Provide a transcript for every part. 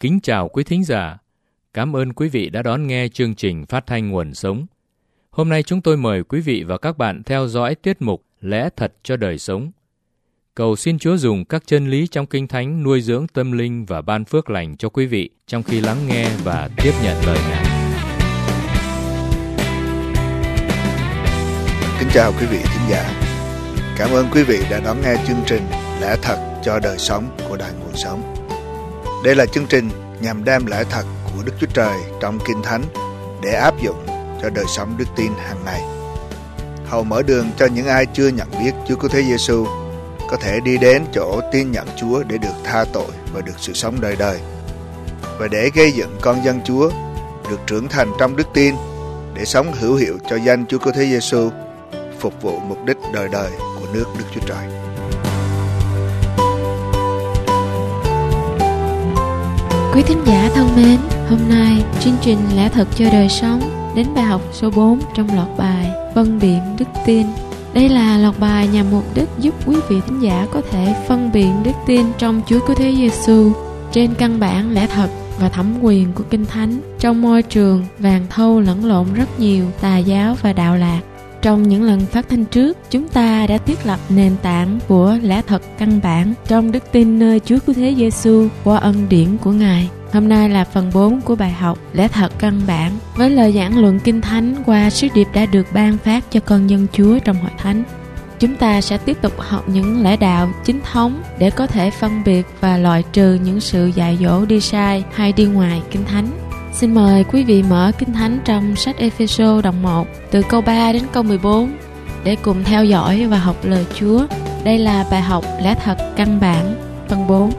Kính chào quý thính giả. Cảm ơn quý vị đã đón nghe chương trình phát thanh Nguồn Sống. Hôm nay chúng tôi mời quý vị và các bạn theo dõi tiết mục Lẽ Thật cho Đời Sống. Cầu xin Chúa dùng các chân lý trong Kinh Thánh nuôi dưỡng tâm linh và ban phước lành cho quý vị trong khi lắng nghe và tiếp nhận lời Ngài. Kính chào quý vị thính giả. Cảm ơn quý vị đã đón nghe chương trình Lẽ Thật cho Đời Sống của Đài Nguồn Sống. Đây là chương trình nhằm đem lẽ thật của Đức Chúa Trời trong Kinh Thánh để áp dụng cho đời sống đức tin hàng ngày. Hầu mở đường cho những ai chưa nhận biết Chúa Cứu Thế Giêsu có thể đi đến chỗ tin nhận Chúa để được tha tội và được sự sống đời đời, và để gây dựng con dân Chúa được trưởng thành trong đức tin để sống hữu hiệu cho danh Chúa Cứu Thế Giêsu, phục vụ mục đích đời đời của nước Đức Chúa Trời. Quý thính giả thân mến, hôm nay chương trình Lẽ Thật cho Đời Sống đến bài học số 4 trong loạt bài Phân biệt đức tin. Đây là loạt bài nhằm mục đích giúp quý vị thính giả có thể phân biệt đức tin trong Chúa Cứu Thế Giêsu trên căn bản lẽ thật và thẩm quyền của Kinh Thánh trong môi trường vàng thâu lẫn lộn rất nhiều tà giáo và đạo lạc. Trong những lần phát thanh trước, chúng ta đã thiết lập nền tảng của lẽ thật căn bản trong đức tin nơi Chúa Cứu Thế Giêsu qua ân điển của Ngài. Hôm nay là phần 4 của bài học Lẽ Thật căn bản với lời giảng luận Kinh Thánh qua sứ điệp đã được ban phát cho con dân Chúa trong hội thánh. Chúng ta sẽ tiếp tục học những lẽ đạo chính thống để có thể phân biệt và loại trừ những sự dạy dỗ đi sai hay đi ngoài Kinh Thánh. Xin mời quý vị mở Kinh Thánh trong sách Ê-phê-sô đoạn 1 từ câu 3 đến câu 14 để cùng theo dõi và học lời Chúa. Đây là bài học Lẽ Thật căn bản phần 4.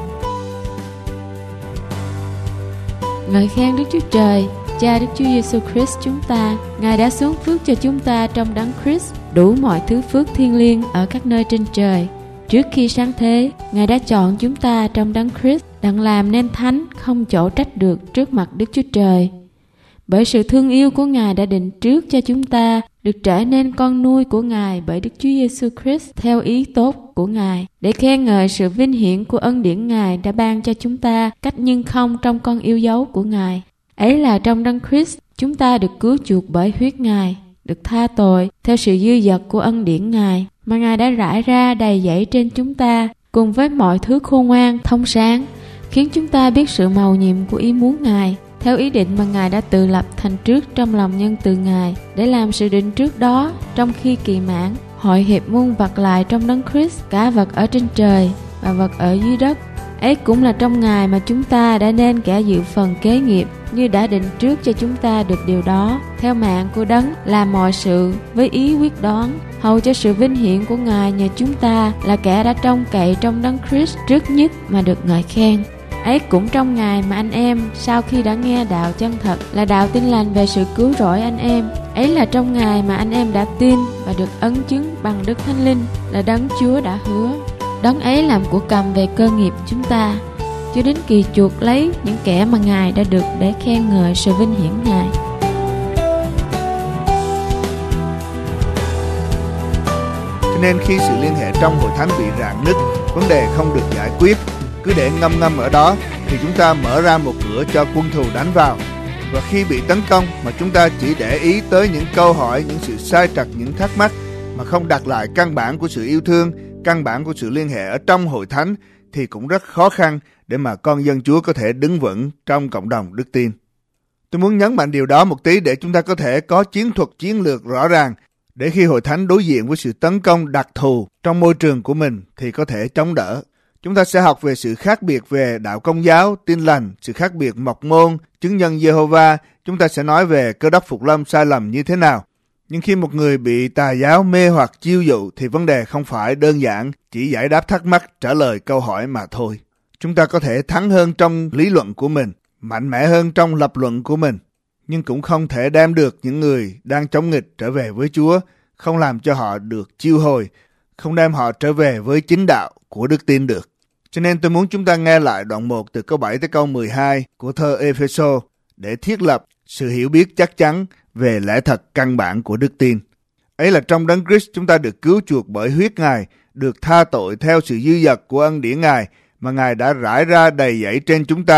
Ngợi khen Đức Chúa Trời, Cha Đức Chúa Giêsu Christ chúng ta. Ngài đã xuống phước cho chúng ta trong Đấng Christ đủ mọi thứ phước thiêng liêng ở các nơi trên trời. Trước khi sáng thế, Ngài đã chọn chúng ta trong Đấng Christ đặng làm nên thánh không chỗ trách được trước mặt Đức Chúa Trời. Bởi sự thương yêu của Ngài đã định trước cho chúng ta được trở nên con nuôi của Ngài bởi Đức Chúa Giêsu Christ theo ý tốt của Ngài, để khen ngợi sự vinh hiển của ân điển Ngài đã ban cho chúng ta cách nhưng không trong con yêu dấu của Ngài. Ấy là trong Đấng Christ chúng ta được cứu chuộc bởi huyết Ngài, được tha tội theo sự dư dật của ân điển Ngài mà Ngài đã rải ra đầy dẫy trên chúng ta, cùng với mọi thứ khôn ngoan thông sáng, khiến chúng ta biết sự mầu nhiệm của ý muốn Ngài, theo ý định mà Ngài đã tự lập thành trước trong lòng nhân từ Ngài, để làm sự định trước đó trong khi kỳ mãn, hội hiệp muôn vật lại trong Đấng Christ, cả vật ở trên trời và vật ở dưới đất. Ấy cũng là trong Ngài mà chúng ta đã nên kẻ dự phần kế nghiệp, như đã định trước cho chúng ta được điều đó, theo mạng của Đấng làm mọi sự với ý quyết đoán, hầu cho sự vinh hiển của Ngài nhờ chúng ta là kẻ đã trông cậy trong Đấng Christ trước nhất mà được ngợi khen. Ấy cũng trong Ngài mà anh em sau khi đã nghe đạo chân thật là đạo tin lành về sự cứu rỗi anh em, ấy là trong Ngài mà anh em đã tin và được ấn chứng bằng Đức Thánh Linh là Đấng Chúa đã hứa. Đấng ấy làm của cầm về cơ nghiệp chúng ta, cho đến kỳ chuộc lấy những kẻ mà Ngài đã được để khen ngợi sự vinh hiển Ngài. Cho nên khi sự liên hệ trong hội thánh bị rạn nứt, vấn đề không được giải quyết, cứ để ngâm ở đó, thì chúng ta mở ra một cửa cho quân thù đánh vào. Và khi bị tấn công mà chúng ta chỉ để ý tới những câu hỏi, những sự sai trật, những thắc mắc mà không đặt lại căn bản của sự yêu thương, căn bản của sự liên hệ ở trong hội thánh, thì cũng rất khó khăn để mà con dân Chúa có thể đứng vững trong cộng đồng đức tin. Tôi muốn nhấn mạnh điều đó một tí để chúng ta có thể có chiến thuật chiến lược rõ ràng, để khi hội thánh đối diện với sự tấn công đặc thù trong môi trường của mình thì có thể chống đỡ. Chúng ta sẽ học về sự khác biệt về đạo Công giáo, tin lành, sự khác biệt mộc môn, chứng nhân Giê-hô-va. Chúng ta sẽ nói về Cơ Đốc Phục Lâm sai lầm như thế nào. Nhưng khi một người bị tà giáo mê hoặc chiêu dụ thì vấn đề không phải đơn giản chỉ giải đáp thắc mắc, trả lời câu hỏi mà thôi. Chúng ta có thể thắng hơn trong lý luận của mình, mạnh mẽ hơn trong lập luận của mình, nhưng cũng không thể đem được những người đang chống nghịch trở về với Chúa, không làm cho họ được chiêu hồi, không đem họ trở về với chính đạo của đức tin được. Cho nên tôi muốn chúng ta nghe lại đoạn 1 từ câu 7 tới câu 12 của thơ Ê-phê-sô để thiết lập sự hiểu biết chắc chắn về lẽ thật căn bản của đức tin. Ấy là trong Đấng Christ chúng ta được cứu chuộc bởi huyết Ngài, được tha tội theo sự dư dật của ân điển Ngài mà Ngài đã rải ra đầy dẫy trên chúng ta,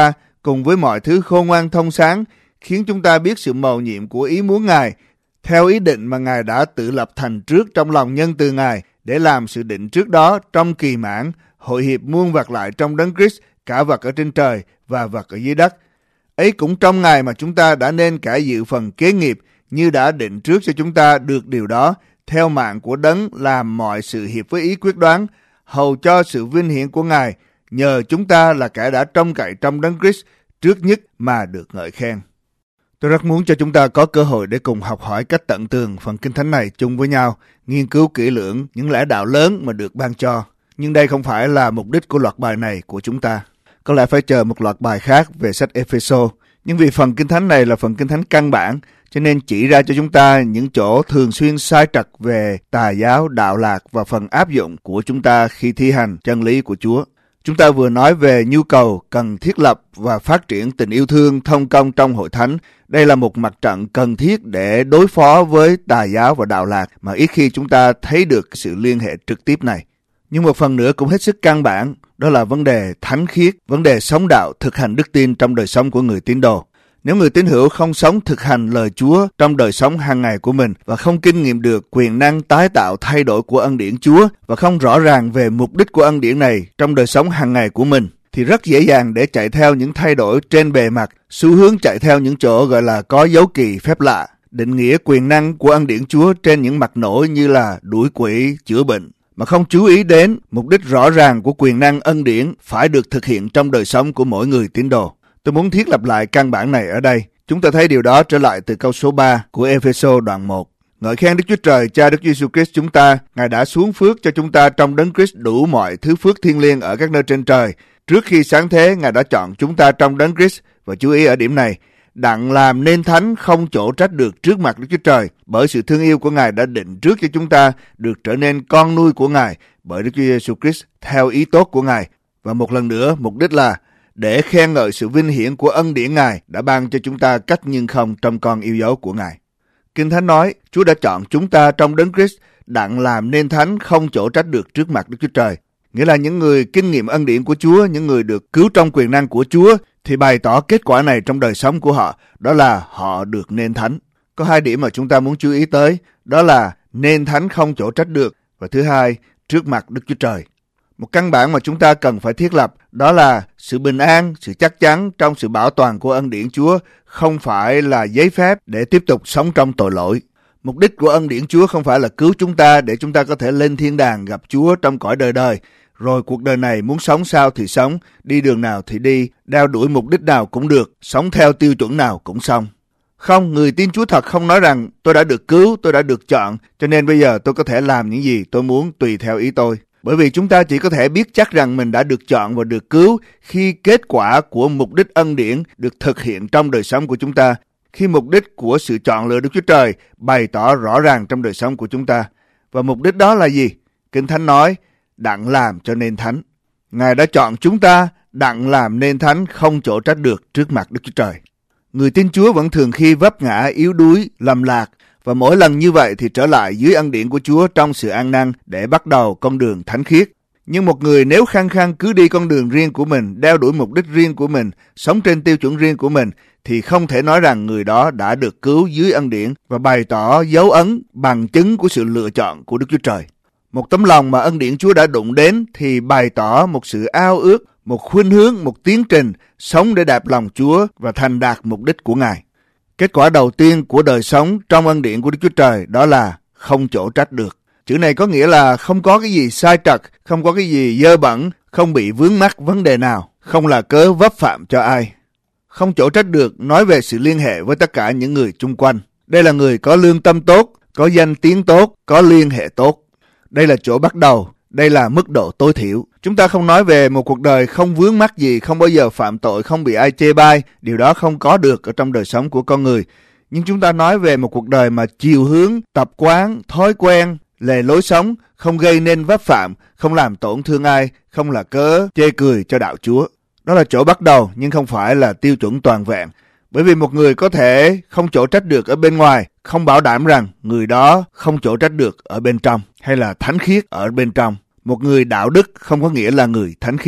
cùng với mọi thứ khôn ngoan thông sáng, khiến chúng ta biết sự mầu nhiệm của ý muốn Ngài, theo ý định mà Ngài đã tự lập thành trước trong lòng nhân từ Ngài, để làm sự định trước đó trong kỳ mãn, hội hiệp muôn vật lại trong Đấng Christ, cả vật ở trên trời và vật ở dưới đất. Ấy cũng trong Ngài mà chúng ta đã nên cả dự phần kế nghiệp, như đã định trước cho chúng ta được điều đó, theo mạng của Đấng làm mọi sự hiệp với ý quyết đoán, hầu cho sự vinh hiển của Ngài, nhờ chúng ta là kẻ đã trông cậy trong Đấng Christ trước nhất mà được ngợi khen. Tôi rất muốn cho chúng ta có cơ hội để cùng học hỏi cách tận tường phần Kinh Thánh này chung với nhau, nghiên cứu kỹ lưỡng những lẽ đạo lớn mà được ban cho. Nhưng đây không phải là mục đích của loạt bài này của chúng ta. Có lẽ phải chờ một loạt bài khác về sách Ê-phê-sô. Nhưng vì phần Kinh Thánh này là phần Kinh Thánh căn bản, cho nên chỉ ra cho chúng ta những chỗ thường xuyên sai trật về tà giáo, đạo lạc và phần áp dụng của chúng ta khi thi hành chân lý của Chúa. Chúng ta vừa nói về nhu cầu cần thiết lập và phát triển tình yêu thương thông công trong hội thánh. Đây là một mặt trận cần thiết để đối phó với tà giáo và đạo lạc mà ít khi chúng ta thấy được sự liên hệ trực tiếp này. Nhưng một phần nữa cũng hết sức căn bản, đó là vấn đề thánh khiết, vấn đề sống đạo, thực hành đức tin trong đời sống của người tín đồ. Nếu người tín hữu không sống thực hành lời Chúa trong đời sống hàng ngày của mình và không kinh nghiệm được quyền năng tái tạo thay đổi của ân điển Chúa và không rõ ràng về mục đích của ân điển này trong đời sống hàng ngày của mình, thì rất dễ dàng để chạy theo những thay đổi trên bề mặt, xu hướng chạy theo những chỗ gọi là có dấu kỳ phép lạ, định nghĩa quyền năng của ân điển Chúa trên những mặt nổi như là đuổi quỷ, chữa bệnh, mà không chú ý đến mục đích rõ ràng của quyền năng ân điển phải được thực hiện trong đời sống của mỗi người tín đồ. Tôi muốn thiết lập lại căn bản này ở đây. Chúng ta thấy điều đó trở lại từ câu số 3 của Ê-phê-sô đoạn 1. Ngợi khen Đức Chúa Trời, Cha Đức Giêsu Christ chúng ta, Ngài đã xuống phước cho chúng ta trong Đấng Christ đủ mọi thứ phước thiêng liêng ở các nơi trên trời. Trước khi sáng thế, Ngài đã chọn chúng ta trong Đấng Christ, và chú ý ở điểm này, đặng làm nên thánh không chỗ trách được trước mặt Đức Chúa Trời, bởi sự thương yêu của Ngài đã định trước cho chúng ta được trở nên con nuôi của Ngài bởi Đức Chúa Giêsu Christ theo ý tốt của Ngài. Và một lần nữa, mục đích là để khen ngợi sự vinh hiển của ân điển Ngài đã ban cho chúng ta cách nhưng không trong con yêu dấu của Ngài. Kinh Thánh nói, Chúa đã chọn chúng ta trong Đấng Christ đặng làm nên thánh không chỗ trách được trước mặt Đức Chúa Trời. Nghĩa là những người kinh nghiệm ân điển của Chúa, những người được cứu trong quyền năng của Chúa, thì bày tỏ kết quả này trong đời sống của họ, đó là họ được nên thánh. Có hai điểm mà chúng ta muốn chú ý tới, đó là nên thánh không chỗ trách được, và thứ hai, trước mặt Đức Chúa Trời. Một căn bản mà chúng ta cần phải thiết lập đó là sự bình an, sự chắc chắn trong sự bảo toàn của ân điển Chúa không phải là giấy phép để tiếp tục sống trong tội lỗi. Mục đích của ân điển Chúa không phải là cứu chúng ta để chúng ta có thể lên thiên đàng gặp Chúa trong cõi đời đời, rồi cuộc đời này muốn sống sao thì sống, đi đường nào thì đi, đeo đuổi mục đích nào cũng được, sống theo tiêu chuẩn nào cũng xong. Không, người tin Chúa thật không nói rằng tôi đã được cứu, tôi đã được chọn, cho nên bây giờ tôi có thể làm những gì tôi muốn tùy theo ý tôi. Bởi vì chúng ta chỉ có thể biết chắc rằng mình đã được chọn và được cứu khi kết quả của mục đích ân điển được thực hiện trong đời sống của chúng ta, khi mục đích của sự chọn lựa Đức Chúa Trời bày tỏ rõ ràng trong đời sống của chúng ta. Và mục đích đó là gì? Kinh Thánh nói, đặng làm cho nên thánh. Ngài đã chọn chúng ta đặng làm nên thánh không chỗ trách được trước mặt Đức Chúa Trời. Người tin Chúa vẫn thường khi vấp ngã, yếu đuối, lầm lạc, và mỗi lần như vậy thì trở lại dưới ân điển của Chúa trong sự an năn để bắt đầu con đường thánh khiết. Nhưng một người nếu khăng khăng cứ đi con đường riêng của mình, đeo đuổi mục đích riêng của mình, sống trên tiêu chuẩn riêng của mình, thì không thể nói rằng người đó đã được cứu dưới ân điển và bày tỏ dấu ấn bằng chứng của sự lựa chọn của Đức Chúa Trời. Một tấm lòng mà ân điển Chúa đã đụng đến thì bày tỏ một sự ao ước, một khuynh hướng, một tiến trình sống để đạp lòng Chúa và thành đạt mục đích của Ngài. Kết quả đầu tiên của đời sống trong ân điển của Đức Chúa Trời đó là không chỗ trách được. Chữ này có nghĩa là không có cái gì sai trật, không có cái gì dơ bẩn, không bị vướng mắc vấn đề nào, không là cớ vấp phạm cho ai. Không chỗ trách được nói về sự liên hệ với tất cả những người chung quanh. Đây là người có lương tâm tốt, có danh tiếng tốt, có liên hệ tốt. Đây là chỗ bắt đầu, đây là mức độ tối thiểu. Chúng ta không nói về một cuộc đời không vướng mắc gì, không bao giờ phạm tội, không bị ai chê bai. Điều đó không có được ở trong đời sống của con người. Nhưng chúng ta nói về một cuộc đời mà chiều hướng, tập quán, thói quen, lề lối sống, không gây nên vấp phạm, không làm tổn thương ai, không là cớ chê cười cho đạo Chúa. Đó là chỗ bắt đầu nhưng không phải là tiêu chuẩn toàn vẹn. Bởi vì một người có thể không chỗ trách được ở bên ngoài, không bảo đảm rằng người đó không chỗ trách được ở bên trong hay là thánh khiết ở bên trong. Một người đạo đức không có nghĩa là người thánh khiết.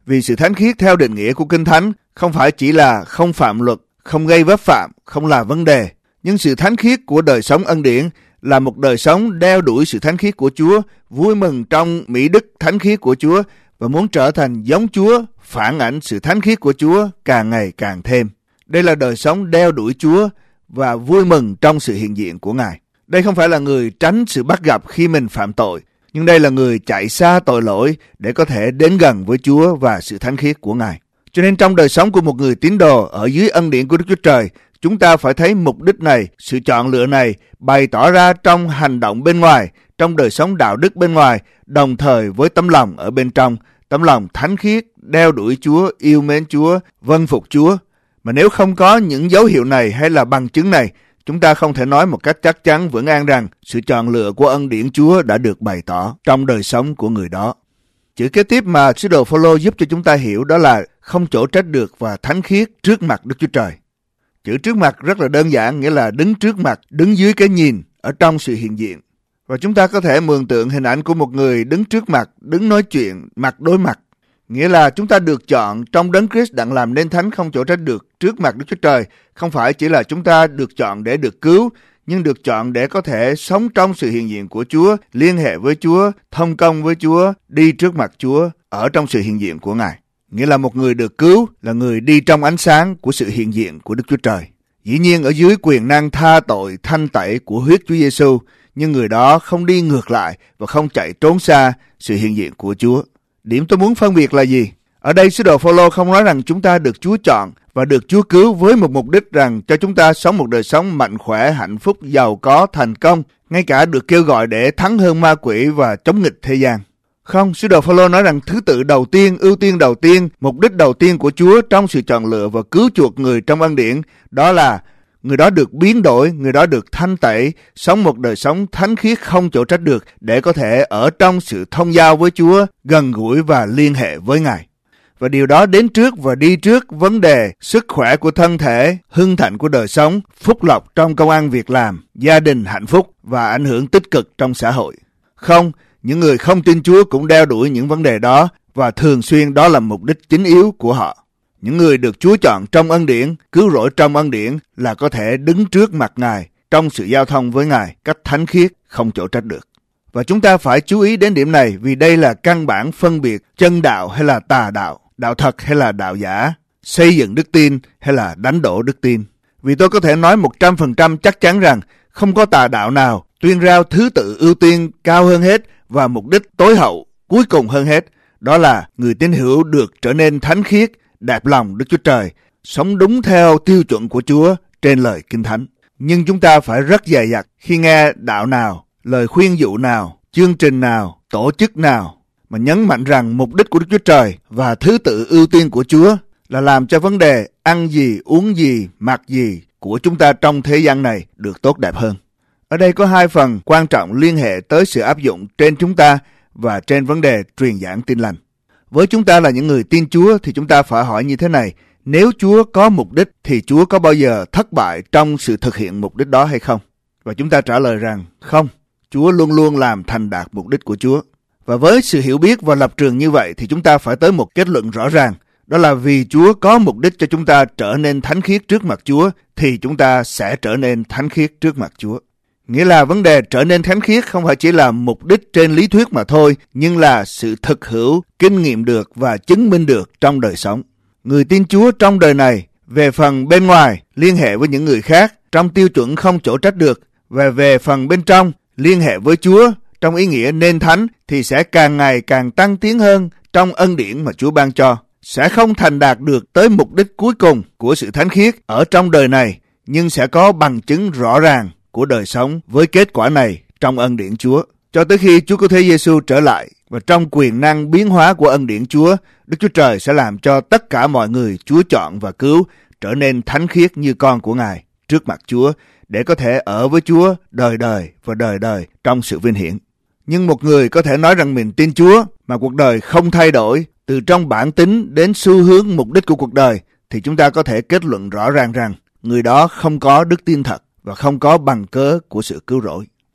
Vì sự thánh khiết theo định nghĩa của Kinh Thánh không phải chỉ là không phạm luật, không gây vấp phạm, không là vấn đề. Nhưng sự thánh khiết của đời sống ân điển là một đời sống đeo đuổi sự thánh khiết của Chúa, vui mừng trong mỹ đức thánh khiết của Chúa và muốn trở thành giống Chúa, phản ảnh sự thánh khiết của Chúa càng ngày càng thêm. Đây là đời sống đeo đuổi Chúa và vui mừng trong sự hiện diện của Ngài. Đây không phải là người tránh sự bắt gặp khi mình phạm tội, nhưng đây là người chạy xa tội lỗi để có thể đến gần với Chúa và sự thánh khiết của Ngài. Cho nên trong đời sống của một người tín đồ ở dưới ân điển của Đức Chúa Trời, chúng ta phải thấy mục đích này, sự chọn lựa này bày tỏ ra trong hành động bên ngoài, trong đời sống đạo đức bên ngoài, đồng thời với tấm lòng ở bên trong, tấm lòng thánh khiết, đeo đuổi Chúa, yêu mến Chúa, vâng phục Chúa. Mà nếu không có những dấu hiệu này hay là bằng chứng này, chúng ta không thể nói một cách chắc chắn vững an rằng sự chọn lựa của ân điển Chúa đã được bày tỏ trong đời sống của người đó. Chữ kế tiếp mà sứ đồ Phao-lô giúp cho chúng ta hiểu đó là không chỗ trách được và thánh khiết trước mặt Đức Chúa Trời. Chữ trước mặt rất là đơn giản, nghĩa là đứng trước mặt, đứng dưới cái nhìn, ở trong sự hiện diện. Và chúng ta có thể mường tượng hình ảnh của một người đứng trước mặt, đứng nói chuyện, mặt đối mặt. Nghĩa là chúng ta được chọn trong Đấng Christ đặng làm nên thánh không chỗ trách được trước mặt Đức Chúa Trời. Không phải chỉ là chúng ta được chọn để được cứu, nhưng được chọn để có thể sống trong sự hiện diện của Chúa, liên hệ với Chúa, thông công với Chúa, đi trước mặt Chúa, ở trong sự hiện diện của Ngài. Nghĩa là một người được cứu là người đi trong ánh sáng của sự hiện diện của Đức Chúa Trời. Dĩ nhiên ở dưới quyền năng tha tội, thanh tẩy của huyết Chúa Giêsu, nhưng người đó không đi ngược lại và không chạy trốn xa sự hiện diện của Chúa. Điểm tôi muốn phân biệt là gì? Ở đây sứ đồ Phao-lô không nói rằng chúng ta được Chúa chọn và được Chúa cứu với một mục đích rằng cho chúng ta sống một đời sống mạnh khỏe, hạnh phúc, giàu có, thành công, ngay cả được kêu gọi để thắng hơn ma quỷ và chống nghịch thế gian. Không, sứ đồ Phao-lô nói rằng thứ tự đầu tiên, ưu tiên đầu tiên, mục đích đầu tiên của Chúa trong sự chọn lựa và cứu chuộc người trong ân điển, đó là người đó được biến đổi, người đó được thanh tẩy, sống một đời sống thánh khiết không chỗ trách được để có thể ở trong sự thông giao với Chúa, gần gũi và liên hệ với Ngài. Và điều đó đến trước và đi trước vấn đề sức khỏe của thân thể, hưng thịnh của đời sống, phúc lộc trong công ăn việc làm, gia đình hạnh phúc và ảnh hưởng tích cực trong xã hội. Không, những người không tin Chúa cũng đeo đuổi những vấn đề đó và thường xuyên đó là mục đích chính yếu của họ. Những người được Chúa chọn trong ân điển, cứu rỗi trong ân điển là có thể đứng trước mặt Ngài trong sự giao thông với Ngài cách thánh khiết không chỗ trách được. Và chúng ta phải chú ý đến điểm này vì đây là căn bản phân biệt chân đạo hay là tà đạo, đạo thật hay là đạo giả, xây dựng đức tin hay là đánh đổ đức tin. Vì tôi có thể nói 100% chắc chắn rằng không có tà đạo nào tuyên rao thứ tự ưu tiên cao hơn hết và mục đích tối hậu cuối cùng hơn hết, đó là người tín hữu được trở nên thánh khiết, đẹp lòng Đức Chúa Trời, sống đúng theo tiêu chuẩn của Chúa trên lời Kinh Thánh. Nhưng chúng ta phải rất dè dặt khi nghe đạo nào, lời khuyên dụ nào, chương trình nào, tổ chức nào mà nhấn mạnh rằng mục đích của Đức Chúa Trời và thứ tự ưu tiên của Chúa là làm cho vấn đề ăn gì, uống gì, mặc gì của chúng ta trong thế gian này được tốt đẹp hơn. Ở đây có hai phần quan trọng liên hệ tới sự áp dụng trên chúng ta và trên vấn đề truyền giảng tin lành. Với chúng ta là những người tin Chúa thì chúng ta phải hỏi như thế này: nếu Chúa có mục đích thì Chúa có bao giờ thất bại trong sự thực hiện mục đích đó hay không? Và chúng ta trả lời rằng không, Chúa luôn luôn làm thành đạt mục đích của Chúa. Và với sự hiểu biết và lập trường như vậy thì chúng ta phải tới một kết luận rõ ràng, đó là vì Chúa có mục đích cho chúng ta trở nên thánh khiết trước mặt Chúa thì chúng ta sẽ trở nên thánh khiết trước mặt Chúa. Nghĩa là vấn đề trở nên thánh khiết không phải chỉ là mục đích trên lý thuyết mà thôi, nhưng là sự thực hữu, kinh nghiệm được và chứng minh được trong đời sống. Người tin Chúa trong đời này, về phần bên ngoài, liên hệ với những người khác trong tiêu chuẩn không chỗ trách được, và về phần bên trong, liên hệ với Chúa trong ý nghĩa nên thánh thì sẽ càng ngày càng tăng tiến hơn trong ân điển mà Chúa ban cho. Sẽ không thành đạt được tới mục đích cuối cùng của sự thánh khiết ở trong đời này, nhưng sẽ có bằng chứng rõ ràng của đời sống với kết quả này trong ân điển Chúa. Cho tới khi Chúa Cứu Thế Giêsu trở lại và trong quyền năng biến hóa của ân điển Chúa, Đức Chúa Trời sẽ làm cho tất cả mọi người Chúa chọn và cứu trở nên thánh khiết như con của Ngài trước mặt Chúa để có thể ở với Chúa đời đời và đời đời trong sự vinh hiển. Nhưng một người có thể nói rằng mình tin Chúa mà cuộc đời không thay đổi từ trong bản tính đến xu hướng mục đích của cuộc đời thì chúng ta có thể kết luận rõ ràng rằng người đó không có đức tin thật và không có bằng cớ của sự cứu rỗi.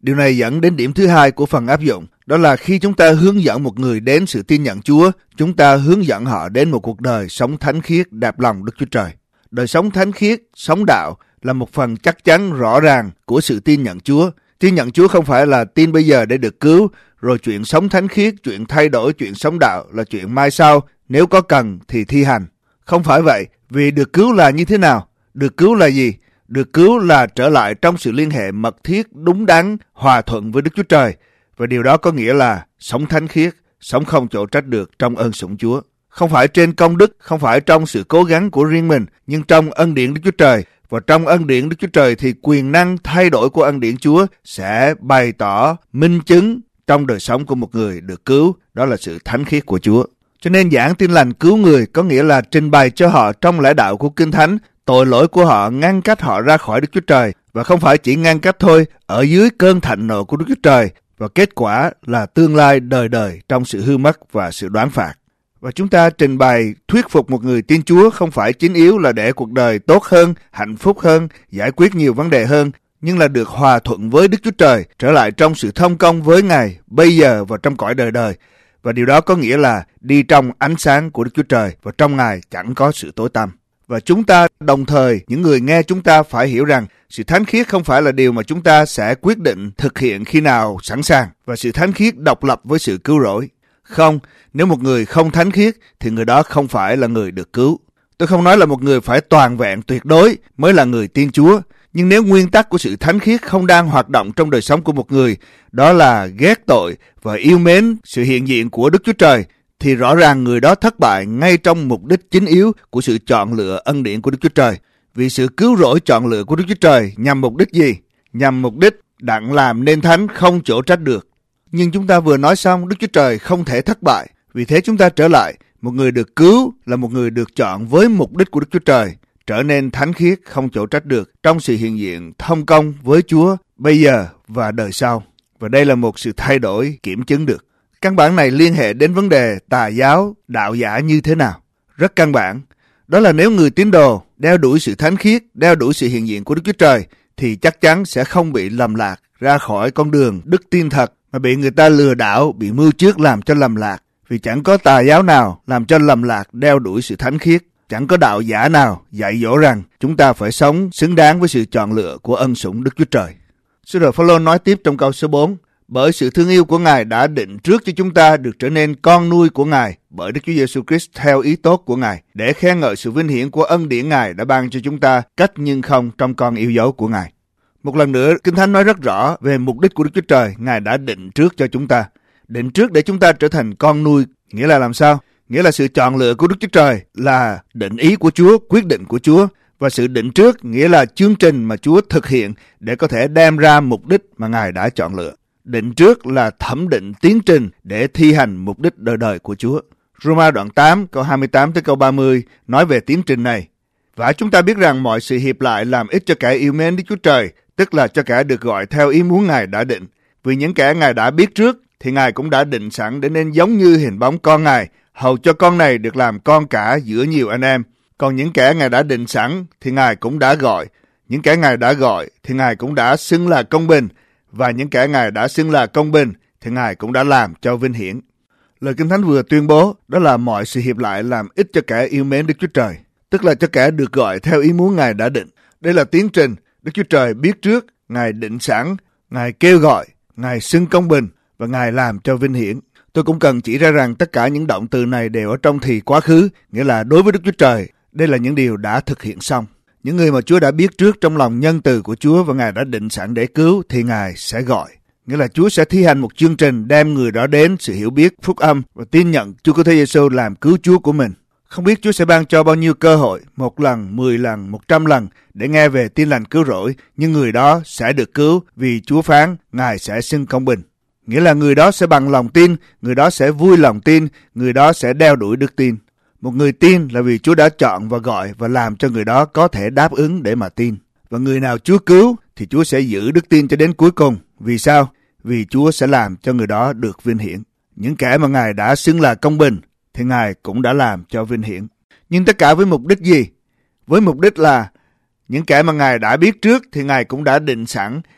Điều này dẫn đến điểm thứ hai của phần áp dụng. Đó là khi chúng ta hướng dẫn một người đến sự tin nhận Chúa, chúng ta hướng dẫn họ đến một cuộc đời sống thánh khiết, đẹp lòng Đức Chúa Trời. Đời sống thánh khiết, sống đạo là một phần chắc chắn rõ ràng của sự tin nhận Chúa. Tin nhận Chúa không phải là tin bây giờ để được cứu, rồi chuyện sống thánh khiết, chuyện thay đổi, chuyện sống đạo là chuyện mai sau, nếu có cần thì thi hành. Không phải vậy, vì được cứu là như thế nào? Được cứu là gì? Được cứu là trở lại trong sự liên hệ mật thiết, đúng đắn, hòa thuận với Đức Chúa Trời. Và điều đó có nghĩa là sống thánh khiết, sống không chỗ trách được trong ơn sủng Chúa. Không phải trên công đức, không phải trong sự cố gắng của riêng mình, nhưng trong ân điển Đức Chúa Trời. Và trong ân điển Đức Chúa Trời thì quyền năng thay đổi của ân điển Chúa sẽ bày tỏ, minh chứng trong đời sống của một người được cứu. Đó là sự thánh khiết của Chúa. Cho nên giảng tin lành cứu người có nghĩa là trình bày cho họ trong lẽ đạo của Kinh Thánh tội lỗi của họ, ngăn cách họ ra khỏi Đức Chúa Trời. Và không phải chỉ ngăn cách thôi, ở dưới cơn thạnh nộ của Đức Chúa Trời. Và kết quả là tương lai đời đời trong sự hư mất và sự đoán phạt. Và chúng ta trình bày thuyết phục một người tin Chúa không phải chính yếu là để cuộc đời tốt hơn, hạnh phúc hơn, giải quyết nhiều vấn đề hơn, nhưng là được hòa thuận với Đức Chúa Trời, trở lại trong sự thông công với Ngài bây giờ và trong cõi đời đời. Và điều đó có nghĩa là đi trong ánh sáng của Đức Chúa Trời và trong Ngài chẳng có sự tối tăm. Và chúng ta đồng thời, những người nghe chúng ta phải hiểu rằng sự thánh khiết không phải là điều mà chúng ta sẽ quyết định thực hiện khi nào sẵn sàng, và sự thánh khiết độc lập với sự cứu rỗi. Không, nếu một người không thánh khiết thì người đó không phải là người được cứu. Tôi không nói là một người phải toàn vẹn tuyệt đối mới là người tin Chúa, nhưng nếu nguyên tắc của sự thánh khiết không đang hoạt động trong đời sống của một người, đó là ghét tội và yêu mến sự hiện diện của Đức Chúa Trời, thì rõ ràng người đó thất bại ngay trong mục đích chính yếu của sự chọn lựa ân điển của Đức Chúa Trời. Vì sự cứu rỗi chọn lựa của Đức Chúa Trời nhằm mục đích gì? Nhằm mục đích đặng làm nên thánh không chỗ trách được. Nhưng chúng ta vừa nói xong, Đức Chúa Trời không thể thất bại. Vì thế chúng ta trở lại, một người được cứu là một người được chọn với mục đích của Đức Chúa Trời, trở nên thánh khiết không chỗ trách được trong sự hiện diện thông công với Chúa bây giờ và đời sau. Và đây là một sự thay đổi kiểm chứng được. Căn bản này liên hệ đến vấn đề tà giáo, đạo giả như thế nào? Rất căn bản. Đó là nếu người tín đồ đeo đuổi sự thánh khiết, đeo đuổi sự hiện diện của Đức Chúa Trời, thì chắc chắn sẽ không bị lầm lạc ra khỏi con đường đức tin thật, mà bị người ta lừa đảo, bị mưu trước làm cho lầm lạc. Vì chẳng có tà giáo nào làm cho lầm lạc đeo đuổi sự thánh khiết. Chẳng có đạo giả nào dạy dỗ rằng chúng ta phải sống xứng đáng với sự chọn lựa của ân sủng Đức Chúa Trời. Sứ đồ Phao-lô nói tiếp trong câu số 4: bởi sự thương yêu của Ngài đã định trước cho chúng ta được trở nên con nuôi của Ngài bởi Đức Chúa Giêsu Christ theo ý tốt của Ngài, để khen ngợi sự vinh hiển của ân điển Ngài đã ban cho chúng ta cách nhưng không trong con yêu dấu của Ngài. Một lần nữa, Kinh Thánh nói rất rõ về mục đích của Đức Chúa Trời. Ngài đã định trước cho chúng ta. Định trước để chúng ta trở thành con nuôi, nghĩa là làm sao? Nghĩa là sự chọn lựa của Đức Chúa Trời là định ý của Chúa, quyết định của Chúa. Và sự định trước nghĩa là chương trình mà Chúa thực hiện để có thể đem ra mục đích mà Ngài đã chọn lựa. Định trước là thẩm định tiến trình để thi hành mục đích đời đời của Chúa. Roma đoạn 8 câu 28 tới câu 30 nói về tiến trình này. Và chúng ta biết rằng mọi sự hiệp lại làm ích cho kẻ yêu mến Đức Chúa Trời, tức là cho kẻ được gọi theo ý muốn Ngài đã định. Vì những kẻ Ngài đã biết trước thì Ngài cũng đã định sẵn để nên giống như hình bóng con Ngài, hầu cho con này được làm con cả giữa nhiều anh em. Còn những kẻ Ngài đã định sẵn thì Ngài cũng đã gọi. Những kẻ Ngài đã gọi thì Ngài cũng đã xưng là công bình. Và những kẻ Ngài đã xưng là công bình thì Ngài cũng đã làm cho vinh hiển. Lời Kinh Thánh vừa tuyên bố đó là mọi sự hiệp lại làm ích cho kẻ yêu mến Đức Chúa Trời, tức là cho kẻ được gọi theo ý muốn Ngài đã định. Đây là tiến trình Đức Chúa Trời biết trước, Ngài định sẵn, Ngài kêu gọi, Ngài xưng công bình và Ngài làm cho vinh hiển. Tôi cũng cần chỉ ra rằng tất cả những động từ này đều ở trong thì quá khứ, nghĩa là đối với Đức Chúa Trời, đây là những điều đã thực hiện xong. Những người mà Chúa đã biết trước trong lòng nhân từ của Chúa và Ngài đã định sẵn để cứu thì Ngài sẽ gọi. Nghĩa là Chúa sẽ thi hành một chương trình đem người đó đến sự hiểu biết, phúc âm và tin nhận Chúa Cứu Thế Giêsu làm cứu Chúa của mình. Không biết Chúa sẽ ban cho bao nhiêu cơ hội, 1 lần, 10 lần, 100 lần để nghe về tin lành cứu rỗi, nhưng người đó sẽ được cứu vì Chúa phán Ngài sẽ xưng công bình. Nghĩa là người đó sẽ bằng lòng tin, người đó sẽ vui lòng tin, người đó sẽ đeo đuổi đức tin. Một người tin là vì Chúa đã chọn và gọi và làm cho người đó có thể đáp ứng để mà tin. Và người nào Chúa cứu thì Chúa sẽ giữ đức tin cho đến cuối cùng. Vì sao? Vì Chúa sẽ làm cho người đó được vinh hiển. Những kẻ mà Ngài đã xưng là công bình thì Ngài cũng đã làm cho vinh hiển. Nhưng tất cả với mục đích gì? Với mục đích là những kẻ mà Ngài đã biết trước thì Ngài cũng đã định sẵn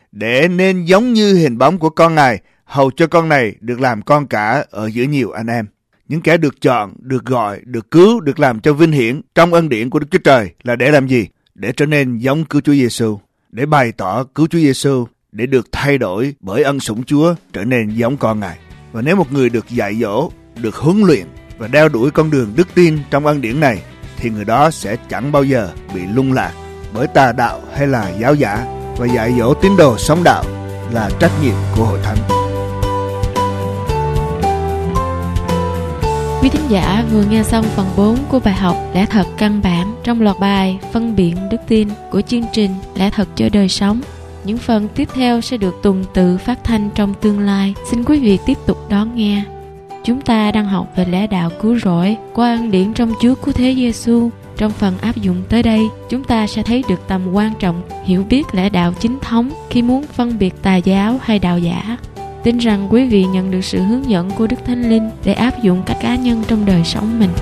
để nên giống như hình bóng của con Ngài, hầu cho con này được làm con cả ở giữa nhiều anh em. Những kẻ được chọn, được gọi, được cứu, được làm cho vinh hiển trong ân điển của Đức Chúa Trời là để làm gì? Để trở nên giống cứu Chúa Giêsu, để bày tỏ cứu Chúa Giêsu, để được thay đổi bởi ân sủng Chúa trở nên giống con Ngài. Và nếu một người được dạy dỗ, được huấn luyện và đeo đuổi con đường đức tin trong ân điển này, thì người đó sẽ chẳng bao giờ bị lung lạc bởi tà đạo hay là giáo giả, và dạy dỗ tín đồ sống đạo là trách nhiệm của hội thánh. Quý thính giả vừa nghe xong phần 4 của bài học Lẽ thật căn bản trong loạt bài Phân biện đức tin của chương trình Lẽ thật cho đời sống. Những phần tiếp theo sẽ được tuần tự phát thanh trong tương lai. Xin quý vị tiếp tục đón nghe. Chúng ta đang học về lẽ đạo cứu rỗi qua ân điển trong Chúa Cứu Thế Giêsu. Trong phần áp dụng tới đây, chúng ta sẽ thấy được tầm quan trọng hiểu biết lẽ đạo chính thống khi muốn phân biệt tà giáo hay đạo giả. Tin rằng quý vị nhận được sự hướng dẫn của Đức Thánh Linh để áp dụng các cá nhân trong đời sống mình.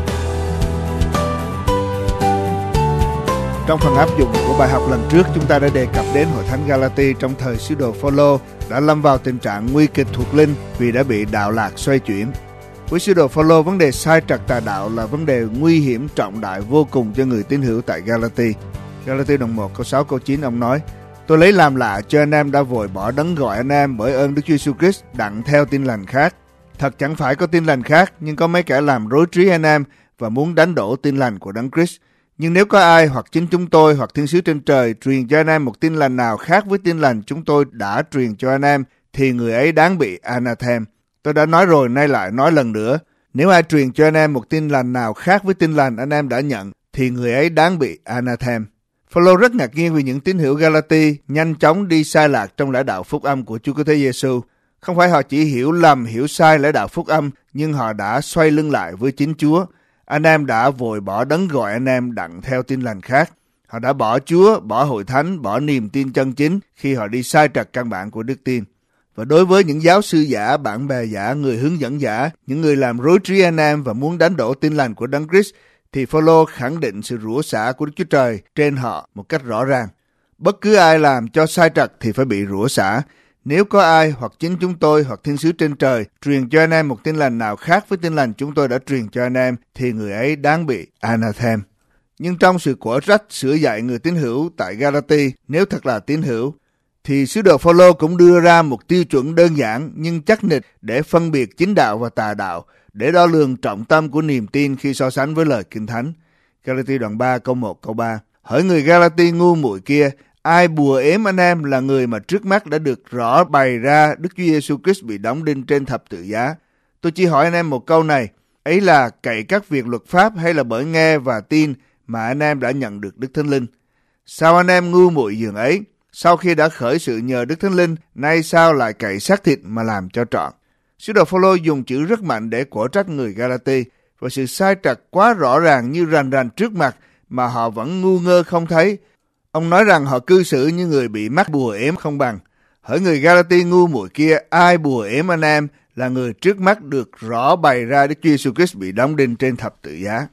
Trong phần áp dụng của bài học lần trước, chúng ta đã đề cập đến hội thánh Galati trong thời sứ đồ Phôlô đã lâm vào tình trạng nguy kịch thuộc linh vì đã bị đạo lạc xoay chuyển. Với sứ đồ Phôlô, vấn đề sai trật tà đạo là vấn đề nguy hiểm trọng đại vô cùng cho người tín hữu tại Galati. Galati đoạn 1 câu 6 câu 9 ông nói: Tôi lấy làm lạ cho anh em đã vội bỏ đấng gọi anh em bởi ơn Đức Chúa Giêsu Christ đặng theo tin lành khác. Thật chẳng phải có tin lành khác, nhưng có mấy kẻ làm rối trí anh em và muốn đánh đổ tin lành của đấng Christ. Nhưng nếu có ai hoặc chính chúng tôi hoặc thiên sứ trên trời truyền cho anh em một tin lành nào khác với tin lành chúng tôi đã truyền cho anh em, thì người ấy đáng bị anathem. Tôi đã nói rồi, nay lại nói lần nữa. Nếu ai truyền cho anh em một tin lành nào khác với tin lành anh em đã nhận, thì người ấy đáng bị anathem. Phôlô rất ngạc nhiên vì những tín hữu Galati nhanh chóng đi sai lạc trong lẽ đạo phúc âm của Chúa Cứu Thế Giêsu. Không phải họ chỉ hiểu lầm, hiểu sai lẽ đạo phúc âm, nhưng họ đã xoay lưng lại với chính Chúa. Anh em đã vội bỏ đấng gọi anh em đặng theo tin lành khác. Họ đã bỏ Chúa, bỏ hội thánh, bỏ niềm tin chân chính khi họ đi sai trật căn bản của đức tin. Và đối với những giáo sư giả, bạn bè giả, người hướng dẫn giả, những người làm rối trí anh em và muốn đánh đổ tin lành của đấng Christ, thì Phôlô khẳng định sự rủa xả của Đức Chúa Trời trên họ một cách rõ ràng. Bất cứ ai làm cho sai trật thì phải bị rủa xả. Nếu có ai hoặc chính chúng tôi hoặc thiên sứ trên trời truyền cho anh em một tin lành nào khác với tin lành chúng tôi đã truyền cho anh em, thì người ấy đáng bị anathem. Nhưng trong sự quở trách sửa dạy người tín hữu tại Galati, nếu thật là tín hữu, thì sứ đồ Phôlô cũng đưa ra một tiêu chuẩn đơn giản nhưng chắc nịch để phân biệt chính đạo và tà đạo, để đo lường trọng tâm của niềm tin khi so sánh với lời Kinh Thánh. Galati đoạn 3 câu 1 câu 3: Hỡi người Galati ngu muội kia, ai bùa ếm anh em là người mà trước mắt đã được rõ bày ra Đức Chúa Giêsu Christ bị đóng đinh trên thập tự giá. Tôi chỉ hỏi anh em một câu này, ấy là cậy các việc luật pháp hay là bởi nghe và tin mà anh em đã nhận được Đức Thánh Linh? Sao anh em ngu muội dường ấy? Sau khi đã khởi sự nhờ Đức Thánh Linh, nay sao lại cậy xác thịt mà làm cho trọn? Sứ đồ Phôlô dùng chữ rất mạnh để quở trách người Galati, và sự sai trật quá rõ ràng như rành rành trước mặt mà họ vẫn ngu ngơ không thấy. Ông nói rằng họ cư xử như người bị mắc bùa ếm không bằng. Hỡi người Galati ngu muội kia, ai bùa ếm anh em là người trước mắt được rõ bày ra Đức Chúa Giêsu Christ bị đóng đinh trên thập tự giá.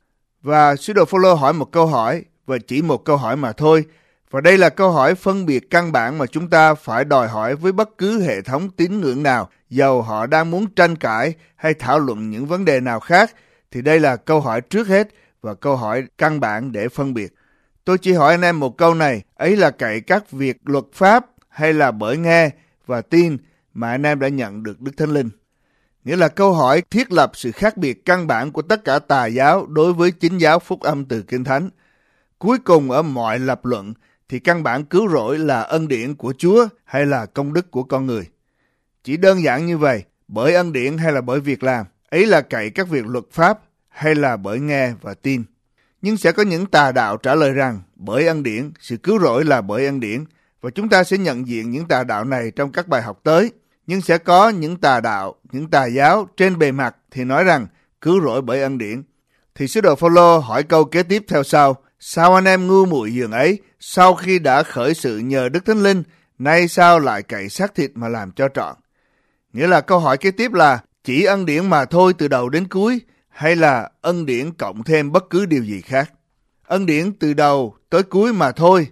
Và sứ đồ Phôlô hỏi một câu hỏi, và chỉ một câu hỏi mà thôi. Và đây là câu hỏi phân biệt căn bản mà chúng ta phải đòi hỏi với bất cứ hệ thống tín ngưỡng nào, dầu họ đang muốn tranh cãi hay thảo luận những vấn đề nào khác, thì đây là câu hỏi trước hết và câu hỏi căn bản để phân biệt. Tôi chỉ hỏi anh em một câu này, ấy là cậy các việc luật pháp hay là bởi nghe và tin mà anh em đã nhận được Đức Thánh Linh? Nghĩa là câu hỏi thiết lập sự khác biệt căn bản của tất cả tà giáo đối với chính giáo phúc âm từ Kinh Thánh. Cuối cùng ở mọi lập luận thì căn bản cứu rỗi là ân điển của Chúa hay là công đức của con người. Chỉ đơn giản như vậy, bởi ân điển hay là bởi việc làm, ấy là cậy các việc luật pháp hay là bởi nghe và tin. Nhưng sẽ có những tà đạo trả lời rằng bởi ân điển, sự cứu rỗi là bởi ân điển, và chúng ta sẽ nhận diện những tà đạo này trong các bài học tới. Nhưng sẽ có những tà đạo, những tà giáo trên bề mặt thì nói rằng cứu rỗi bởi ân điển. Thì sứ đồ Phôlô hỏi câu kế tiếp theo sau: Sao anh em ngu muội dường ấy, sau khi đã khởi sự nhờ Đức Thánh Linh, nay sao lại cậy xác thịt mà làm cho trọn? Nghĩa là câu hỏi kế tiếp là chỉ ân điển mà thôi từ đầu đến cuối, hay là ân điển cộng thêm bất cứ điều gì khác? Ân điển từ đầu tới cuối mà thôi,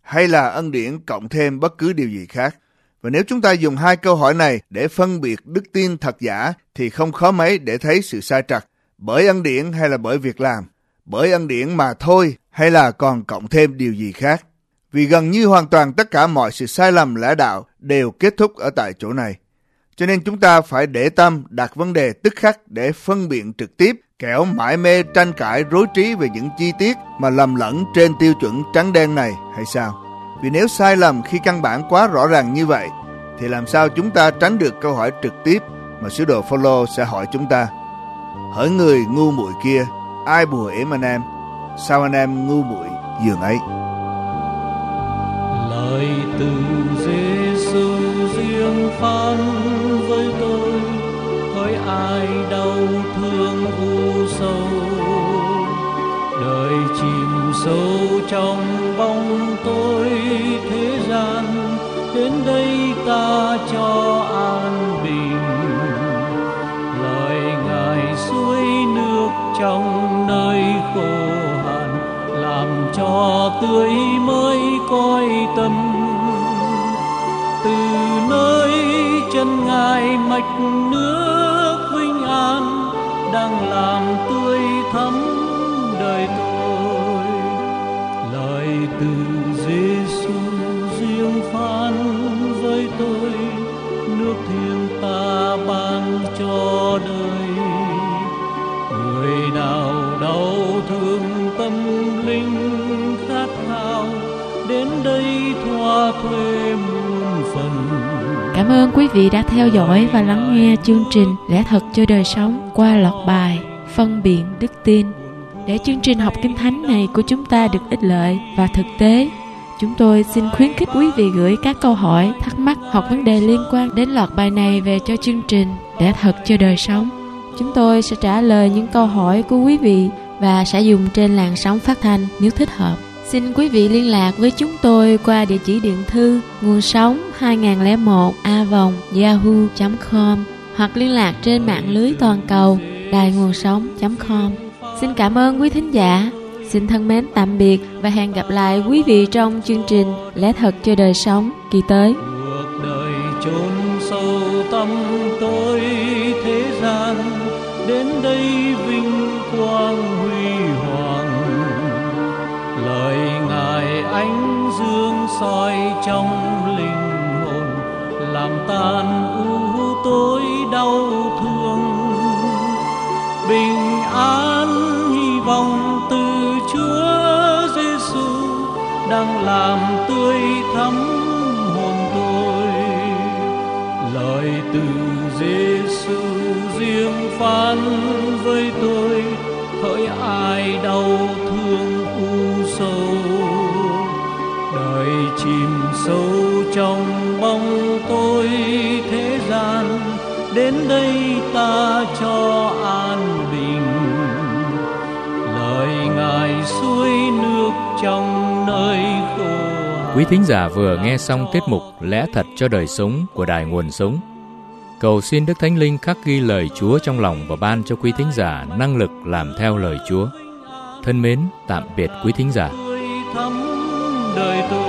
hay là ân điển cộng thêm bất cứ điều gì khác? Và nếu chúng ta dùng hai câu hỏi này để phân biệt đức tin thật giả thì không khó mấy để thấy sự sai trật. Bởi ân điển hay là bởi việc làm? Bởi ân điển mà thôi hay là còn cộng thêm điều gì khác? Vì gần như hoàn toàn tất cả mọi sự sai lầm lẽ đạo đều kết thúc ở tại chỗ này. Cho nên chúng ta phải để tâm đặt vấn đề tức khắc để phân biện trực tiếp, kẻo mãi mê tranh cãi rối trí về những chi tiết mà lầm lẫn trên tiêu chuẩn trắng đen này hay sao? Vì nếu sai lầm khi căn bản quá rõ ràng như vậy, thì làm sao chúng ta tránh được câu hỏi trực tiếp mà sứ đồ Phôlô sẽ hỏi chúng ta? Hỡi người ngu muội kia, ai bùa yểm anh em? Sao anh em ngu muội dường ấy? Lời từ Giê-xu riêng phán với tôi, hỡi ai đau thương u sầu, đời chìm sâu trong bóng tối thế gian, đến đây ta cho an bình. Lời Ngài suối nước trong nơi khô hạn, làm cho tươi mới cõi tâm. Từ nơi chân Ngài mạch nước vinh an, đang làm tươi thắm đời tôi. Lời từ Giê-xu riêng phán với tôi, nước thiêng ta ban cho đời. Người nào đau thương tâm linh khát khao, đến đây thoa thuê muôn phần. Cảm ơn quý vị đã theo dõi và lắng nghe chương trình Lẽ Thật cho Đời Sống qua loạt bài Phân Biện Đức Tin. Để chương trình học Kinh Thánh này của chúng ta được ích lợi và thực tế, chúng tôi xin khuyến khích quý vị gửi các câu hỏi, thắc mắc hoặc vấn đề liên quan đến loạt bài này về cho chương trình Lẽ Thật cho Đời Sống. Chúng tôi sẽ trả lời những câu hỏi của quý vị và sẽ dùng trên làn sóng phát thanh nếu thích hợp. Xin quý vị liên lạc với chúng tôi qua địa chỉ điện thư nguồn sống 2001a@yahoo.com hoặc liên lạc trên mạng lưới toàn cầu đài nguồn sống.com. Xin cảm ơn quý thính giả. Xin thân mến tạm biệt và hẹn gặp lại quý vị trong chương trình Lẽ Thật cho Đời Sống kỳ tới. Cuộc đời chôn sâu tăm tối thế gian, đến đây vinh quang huy hoàng. Lời Ngài ánh dương soi trong linh hồn, làm tan u tối đau thương. Bình an hy vọng từ Chúa Giê-xu đang làm tươi thắm hồn tôi. Lời từ Giê-xu riêng phán với tôi, hỡi ai đau thương u sầu, đời chìm sâu trong bóng tối thế gian, đến đây ta cho an bình. Lời Ngài suối nước trong nơi khô hạn. Quý thính giả vừa nghe xong tiết mục Lẽ Thật cho Đời Sống của Đài Nguồn Sống. Cầu xin Đức Thánh Linh khắc ghi lời Chúa trong lòng và ban cho quý thính giả năng lực làm theo lời Chúa. Thân mến, tạm biệt quý thính giả. Đời tôi